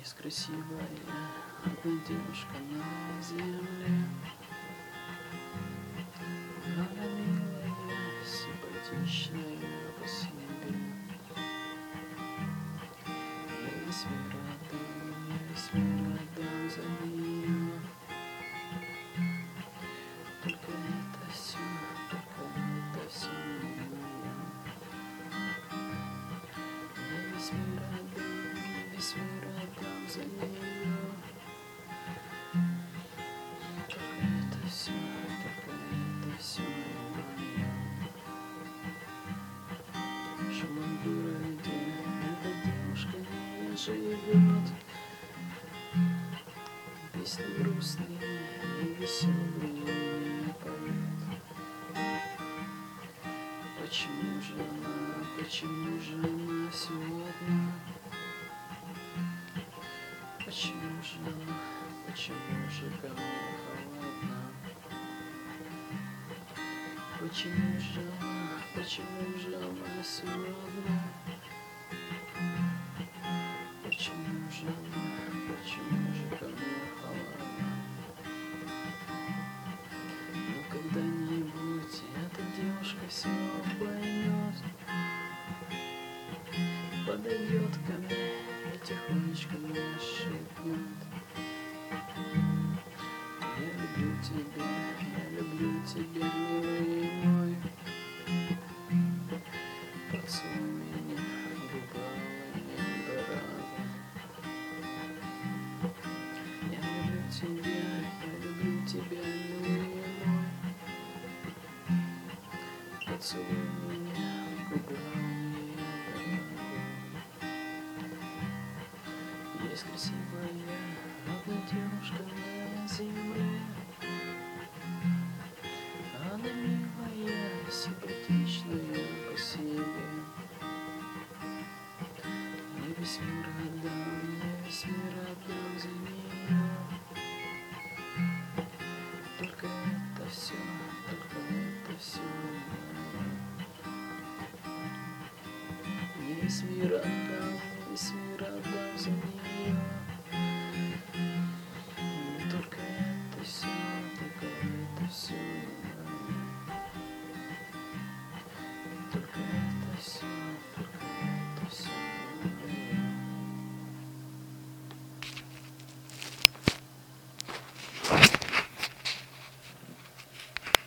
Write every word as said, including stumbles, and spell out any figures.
Есть красивая одна девушка на земле. Она милая, симпатичная по себе. Я весь мир отдам, я весь мир отдам за нее. Только это все, только это все не мое. Я весь мир отдам, я весь мир отдам за нее. Только это все, только это все не мое. В шумном городе эта девушка не живет. Песни грустные и веселые не поет. Почему же она, почему же она сегодня? Почему же она, почему же ко мне холодна? Почему же она, почему же она сегодня? Почему же она, почему же ко мне холодна? Но когда-нибудь эта девушка все поймет, подойдет ко мне и тихонечко мне шепнет: я люблю тебя, я люблю тебя, милый мой. Поцелуй меня губами до раза. Я люблю тебя, я люблю тебя, милый мой. Поцелуй меня губами до раза. Есть красивая одна девушка на земле. Она милая, симпатичная по себе. Я весь мир отдам, я весь мир отдам за нее. Только это все, только это все мое. Я весь мир отдам.